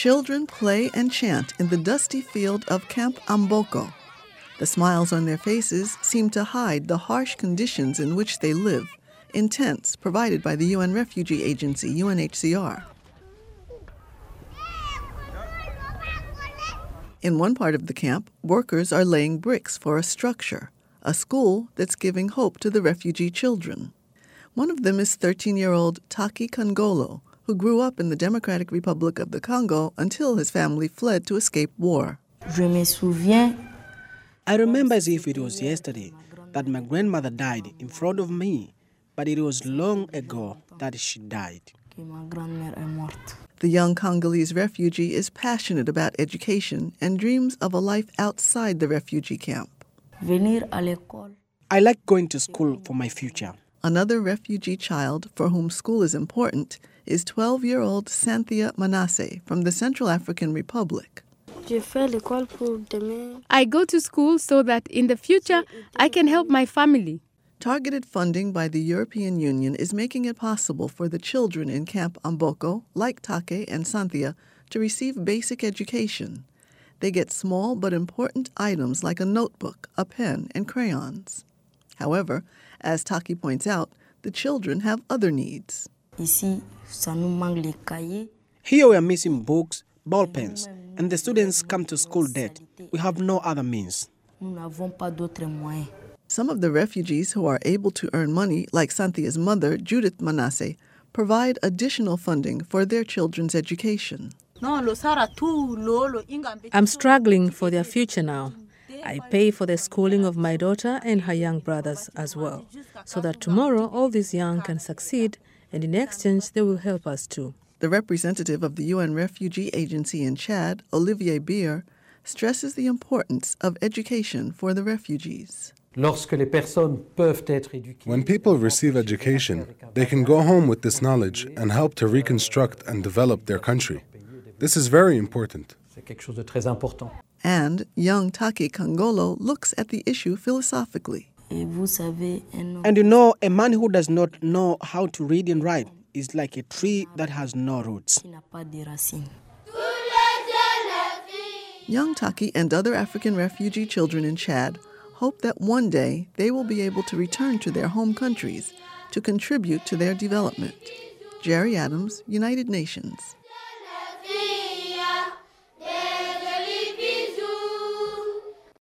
Children play and chant in the dusty field of Camp Amboko. The smiles on their faces seem to hide the harsh conditions in which they live, in tents provided by the UN Refugee Agency, UNHCR. In one part of the camp, workers are laying bricks for a structure, a school that's giving hope to the refugee children. One of them is 13-year-old Taki Kangolo, who grew up in the Democratic Republic of the Congo until his family fled to escape war. I remember as if it was yesterday that my grandmother died in front of me, but it was long ago that she died. The young Congolese refugee is passionate about education and dreams of a life outside the refugee camp. I like going to school for my future. Another refugee child for whom school is important is 12-year-old Cynthia Manasseh from the Central African Republic. I go to school so that in the future I can help my family. Targeted funding by the European Union is making it possible for the children in Camp Amboko, like Take and Cynthia, to receive basic education. They get small but important items like a notebook, a pen, and crayons. However, as Taki points out, the children have other needs. Here we are missing books, ball pens, and the students come to school dead. We have no other means. Some of the refugees who are able to earn money, like Cynthia's mother, Judith Manasseh, provide additional funding for their children's education. I'm struggling for their future now. I pay for the schooling of my daughter and her young brothers as well, so that tomorrow all these young can succeed, and in exchange they will help us too. The representative of the UN Refugee Agency in Chad, Olivier Beer, stresses the importance of education for the refugees. When people receive education, they can go home with this knowledge and help to reconstruct and develop their country. This is very important. And young Taki Kangolo looks at the issue philosophically. And you know, a man who does not know how to read and write is like a tree that has no roots. Young Taki and other African refugee children in Chad hope that one day they will be able to return to their home countries to contribute to their development. Jerry Adams, United Nations.